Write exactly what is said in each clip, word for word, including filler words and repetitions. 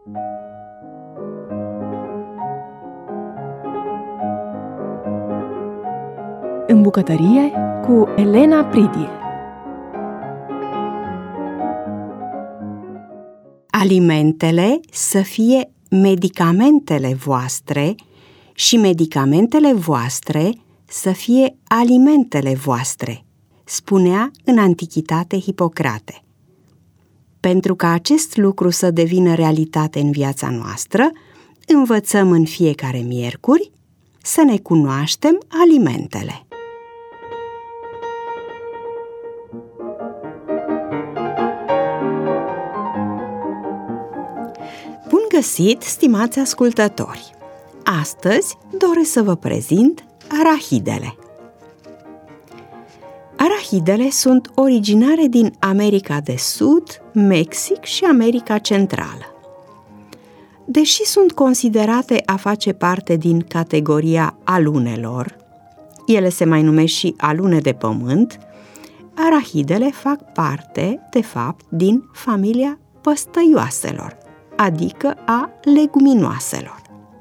În bucătărie cu Elena Pridil. Alimentele să fie medicamentele voastre și medicamentele voastre să fie alimentele voastre, spunea în antichitate Hipocrate. Pentru ca acest lucru să devină realitate în viața noastră, învățăm în fiecare miercuri să ne cunoaștem alimentele. Bun găsit, stimați ascultători! Astăzi doresc să vă prezint arahidele. Arahidele sunt originare din America de Sud, Mexic și America Centrală. Deși sunt considerate a face parte din categoria alunelor, ele se mai numesc și alune de pământ, arahidele fac parte, de fapt, din familia păstăioaselor, adică a leguminoaselor.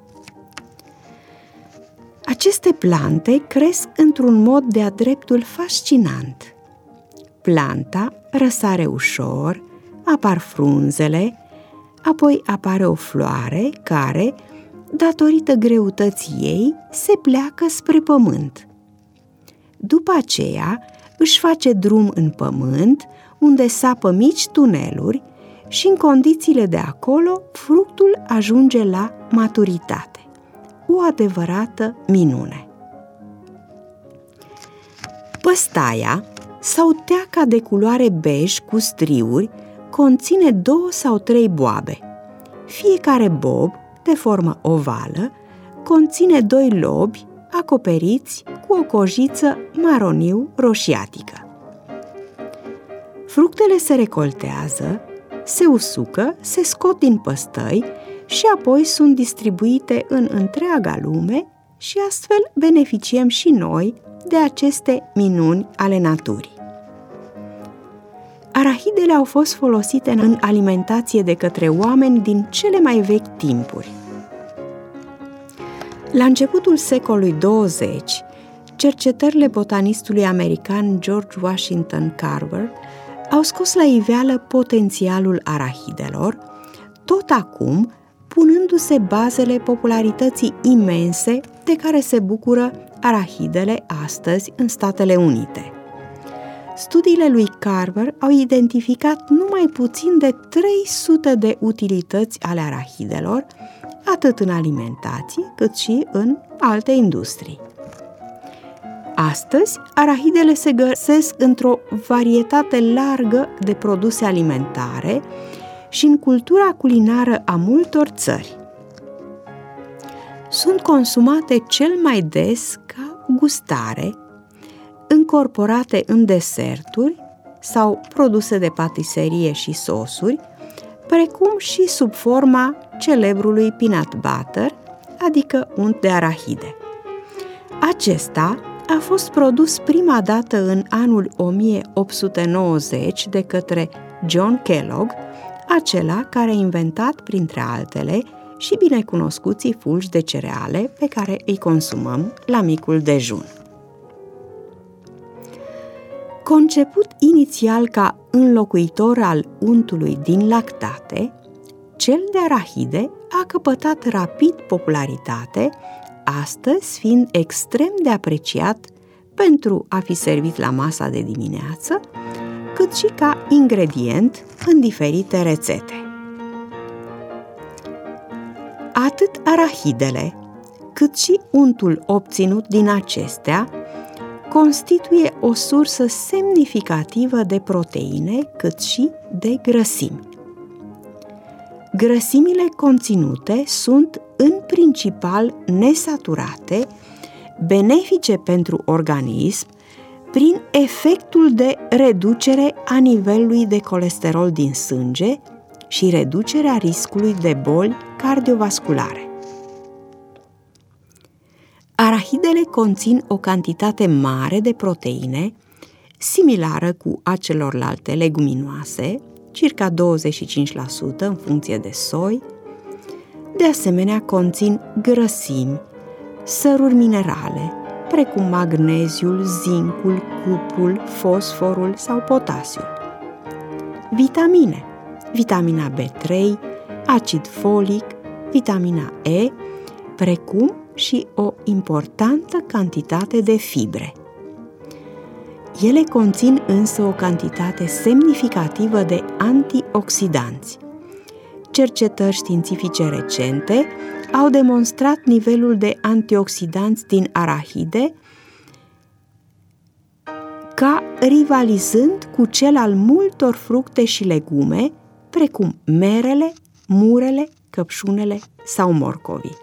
Aceste plante cresc într-un mod de-a dreptul fascinant. Planta răsare ușor, apar frunzele, apoi apare o floare care, datorită greutății ei, se pleacă spre pământ. După aceea își face drum în pământ, unde sapă mici tuneluri și în condițiile de acolo fructul ajunge la maturitate. O adevărată minune. Păstaia sau teaca de culoare bej cu striuri conține două sau trei boabe. Fiecare bob, de formă ovală, conține doi lobi acoperiți cu o cojiță maroniu-roșiatică. Fructele se recoltează, se usucă, se scot din păstăi și apoi sunt distribuite în întreaga lume și astfel beneficiem și noi de aceste minuni ale naturii. Arahidele au fost folosite în alimentație de către oameni din cele mai vechi timpuri. La începutul secolului douăzeci, cercetările botanistului american George Washington Carver au scos la iveală potențialul arahidelor, tot acum punându-se bazele popularității imense de care se bucură arahidele astăzi în Statele Unite. Studiile lui Carver au identificat numai puțin de trei sute de utilități ale arahidelor, atât în alimentație cât și în alte industrii. Astăzi, arahidele se găsesc într-o varietate largă de produse alimentare și în cultura culinară a multor țări. Sunt consumate cel mai des ca gustare, încorporate în deserturi sau produse de patiserie și sosuri, precum și sub forma celebrului peanut butter, adică unt de arahide. Acesta a fost produs prima dată în anul o mie opt sute nouăzeci de către John Kellogg, acela care a inventat, printre altele, și binecunoscuții fulgi de cereale pe care îi consumăm la micul dejun. Conceput inițial ca înlocuitor al untului din lactate, cel de arahide a căpătat rapid popularitate, astăzi fiind extrem de apreciat pentru a fi servit la masa de dimineață, cât și ca ingredient în diferite rețete. Atât arahidele, cât și untul obținut din acestea constituie o sursă semnificativă de proteine, cât și de grăsimi. Grăsimile conținute sunt în principal nesaturate, benefice pentru organism, prin efectul de reducere a nivelului de colesterol din sânge și reducerea riscului de boli cardiovasculare. Arahidele conțin o cantitate mare de proteine, similară cu a celorlalte leguminoase, circa douăzeci și cinci la sută în funcție de soi, De asemenea, conțin grăsimi, săruri minerale, precum magneziul, zincul, cuprul, fosforul sau potasiul. Vitamine, vitamina B trei, acid folic, vitamina E, precum și o importantă cantitate de fibre. Ele conțin însă o cantitate semnificativă de antioxidanți. Cercetări științifice recente au demonstrat nivelul de antioxidanți din arahide ca rivalizând cu cel al multor fructe și legume, precum merele, murele, căpșunele sau morcovii.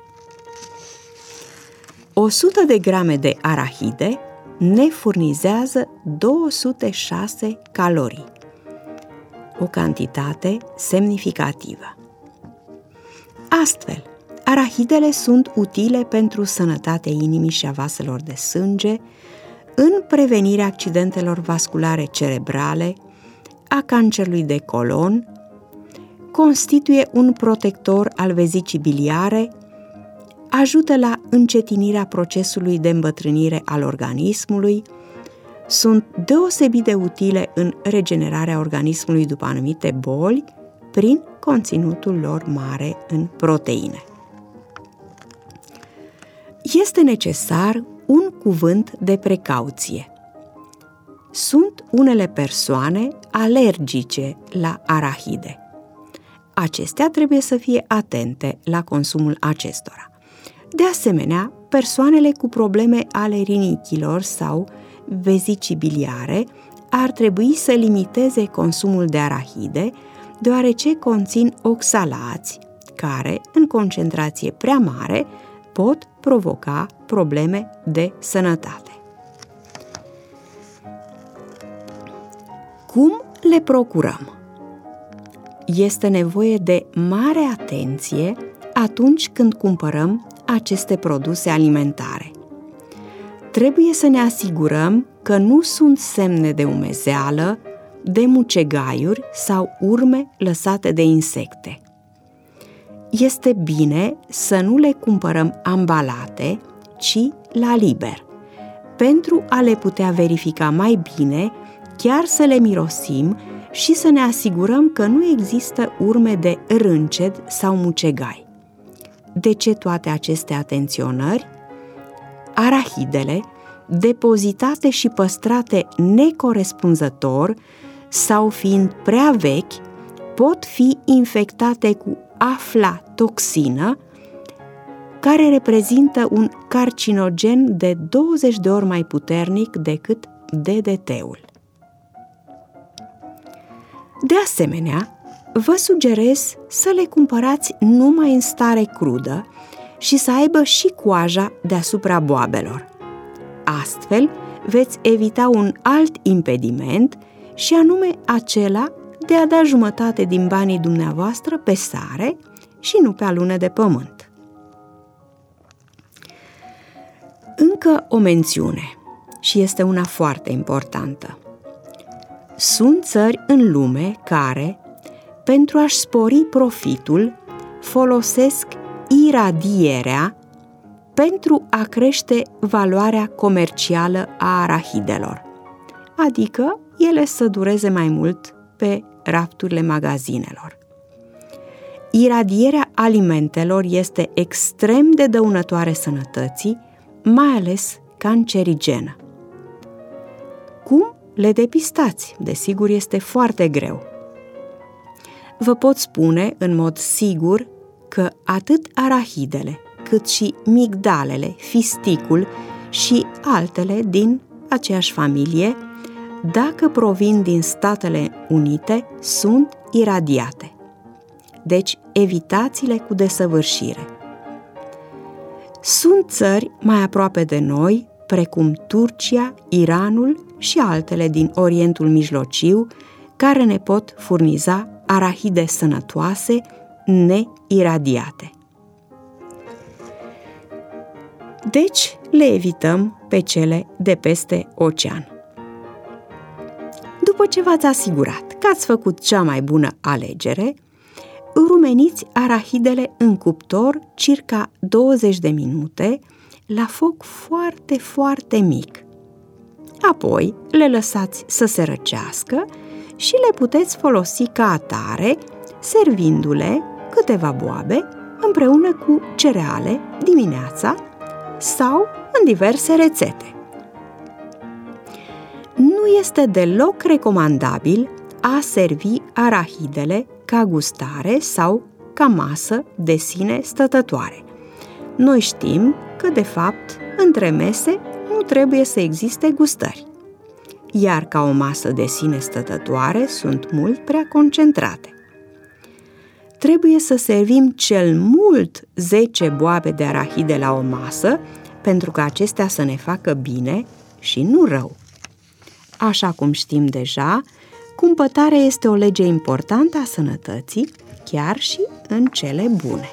o sută de grame de arahide ne furnizează două sute șase calorii, o cantitate semnificativă. Astfel, arahidele sunt utile pentru sănătatea inimii și a vaselor de sânge, în prevenirea accidentelor vasculare cerebrale, a cancerului de colon, constituie un protector al vezicii biliare, ajută la încetinirea procesului de îmbătrânire al organismului, sunt deosebit de utile în regenerarea organismului după anumite boli, prin conținutul lor mare în proteine. Este necesar un cuvânt de precauție. Sunt unele persoane alergice la arahide. Acestea trebuie să fie atente la consumul acestora. De asemenea, persoanele cu probleme ale rinichilor sau vezicii biliare ar trebui să limiteze consumul de arahide, deoarece conțin oxalați care, în concentrație prea mare, pot provoca probleme de sănătate. Cum le procurăm? Este nevoie de mare atenție atunci când cumpărăm aceste produse alimentare. Trebuie să ne asigurăm că nu sunt semne de umezeală, de mucegaiuri sau urme lăsate de insecte. Este bine să nu le cumpărăm ambalate, ci la liber, pentru a le putea verifica mai bine, chiar să le mirosim și să ne asigurăm că nu există urme de rânced sau mucegai. De ce toate aceste atenționări? Arahidele, depozitate și păstrate necorespunzător sau fiind prea vechi, pot fi infectate cu aflatoxină, care reprezintă un carcinogen de douăzeci de ori mai puternic decât D D T-ul. De asemenea, vă sugerez să le cumpărați numai în stare crudă și să aibă și coaja deasupra boabelor. Astfel, veți evita un alt impediment și anume acela de a da jumătate din banii dumneavoastră pe sare și nu pe alune de pământ. Încă o mențiune, și este una foarte importantă. Sunt țări în lume care, pentru a-și spori profitul, folosesc iradierea pentru a crește valoarea comercială a arahidelor, adică ele să dureze mai mult pe rafturile magazinelor. Iradierea alimentelor este extrem de dăunătoare sănătății, mai ales cancerigenă. Cum le depistați? Desigur, este foarte greu. Vă pot spune în mod sigur că atât arahidele, cât și migdalele, fisticul și altele din aceeași familie, dacă provin din Statele Unite, sunt iradiate. Deci, evitați-le cu desăvârșire. Sunt țări mai aproape de noi, precum Turcia, Iranul și altele din Orientul Mijlociu, care ne pot furniza arahide sănătoase, neiradiate. Deci, le evităm pe cele de peste ocean. După ce v-ați asigurat că ați făcut cea mai bună alegere, Rumeniți arahidele în cuptor circa douăzeci de minute la foc foarte, foarte mic. Apoi le lăsați să se răcească și le puteți folosi ca atare, servindu-le câteva boabe împreună cu cereale dimineața sau în diverse rețete. Nu este deloc recomandabil a servi arahidele ca gustare sau ca masă de sine stătătoare. Noi știm că, de fapt, între mese nu trebuie să existe gustări, iar ca o masă de sine stătătoare sunt mult prea concentrate. Trebuie să servim cel mult zece boabe de arahide la o masă pentru ca acestea să ne facă bine și nu rău. Așa cum știm deja, cumpătarea este o lege importantă a sănătății, chiar și în cele bune.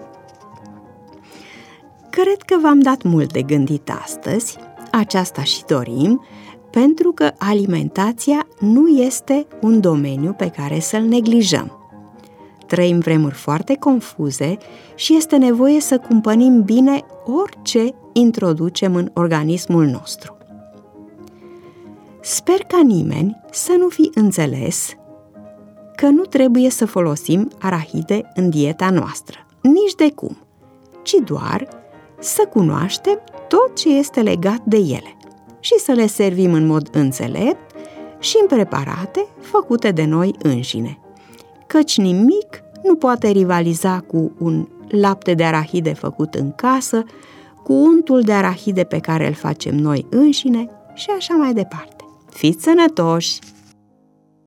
Cred că v-am dat mult de gândit astăzi, aceasta și dorim, pentru că alimentația nu este un domeniu pe care să-l neglijăm. Trăim vremuri foarte confuze și este nevoie să cumpănim bine orice introducem în organismul nostru. Sper ca nimeni să nu fi înțeles că nu trebuie să folosim arahide în dieta noastră, nici de cum, ci doar să cunoaștem tot ce este legat de ele și să le servim în mod înțelept și în preparate făcute de noi înșine, căci nimic nu poate rivaliza cu un lapte de arahide făcut în casă, cu untul de arahide pe care îl facem noi înșine și așa mai departe. Fiți sănătoși!